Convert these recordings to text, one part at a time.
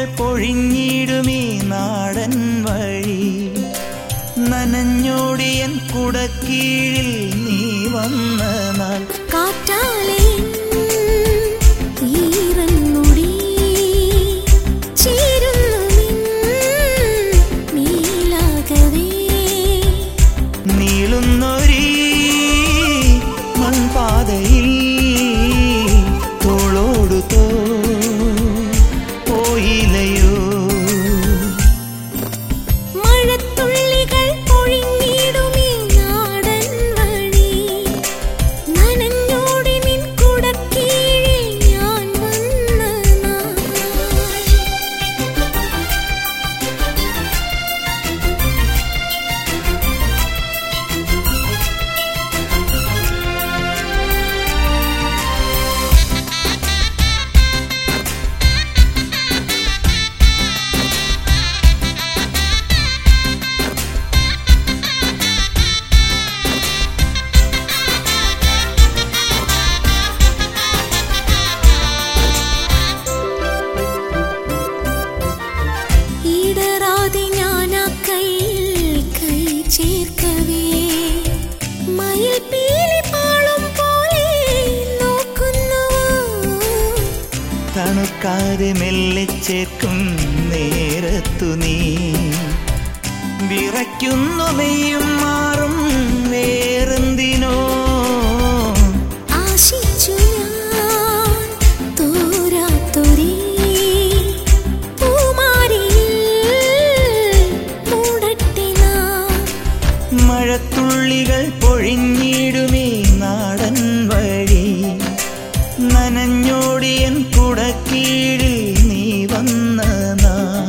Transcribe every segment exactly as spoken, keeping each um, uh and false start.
പൊഴിഞ്ഞിടുമീ നാടൻ വഴി നനഞ്ഞോടിയൻ കുടക്കീഴിൽ നീ വന്ന നാൾ കാറ്റാലേ ഈറൻമുടി ചേരുന്നു നീലാകവേ നീളുന്നൊരീ മൺപാതയിൽ തോളോടു തോ പോയിലയോ മഴത്തുള്ളികൾ പൊഴിഞ്ഞിടുമീ നാടൻ വഴി നനഞ്ഞോടി നിൻ കുടക്കീഴിൽ ഞാൻ വന്ന നാൾ ഇടറാതെ ഞാനാ കൈയിൽ കൈ ചേർക്കവേ മയിൽ പീലി പാളും പോലെ നോക്കുന്നു തണുക്കാതെ മെല്ലെ ചേർക്കും നേരത്തു നീ വിറയ്ക്കുന്നു മെയ്യും മാറും വേറെന്തിനോ ആശിച്ചു ഞാൻ തോരാത്തൊരീ പൂമാരിയിൽ മൂടട്ടെ നാം മഴത്തുള്ളികൾ പൊഴിഞ്ഞിടുമീ നാടൻ വഴി നനഞ്ഞോടിയൻ കുടക്കീഴിൽ നീ വന്ന നാൾ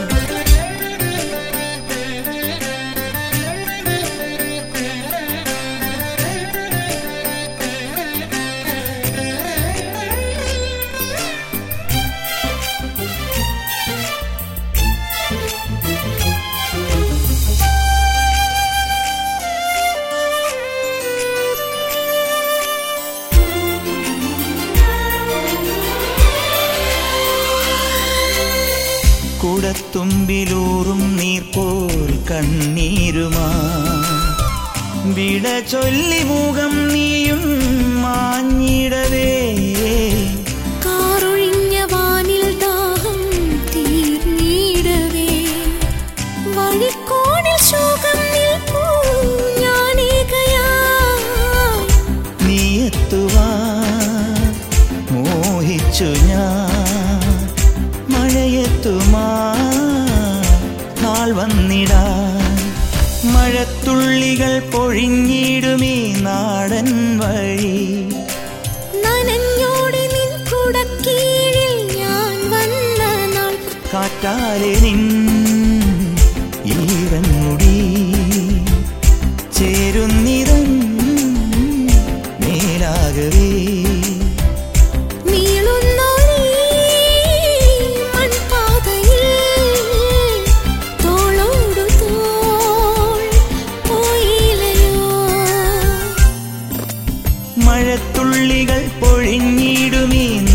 കുടത്തുമ്പിലൂറും നീർ പോൽ കണ്ണീരുമാ വിട ചൊല്ലി മുഖം നീയും മാഞ്ഞിടവേ കാറൊഴിഞ്ഞ വാനിൽ ദാഹം തീർന്നിടവേ വഴിക്കോണിൽ ശോകം നിൽപ്പൂ ഞാനേകയായി നീ എത്തുവാൻ മോഹിച്ചു ഞാൻ മഴയെത്തുമാ നാൾ വന്നിടാൻ മഴത്തുള്ളികൾ പൊഴിഞ്ഞിടുമീ നാടൻ വഴി നനഞ്ഞോടി നിൻ കുടക്കീഴിൽ ഞാൻ വന്ന നാൾ കാറ്റാലെ നിൻ ഈറൻമുടി ചേരുന്നിതൻ മേലാകവേ നീളുന്നൊരീ മൺപാതയിൽ തോളോടു തോൾ പോയിലയോ മഴത്തുള്ളികൾ പൊഴിഞ്ഞിടുമീ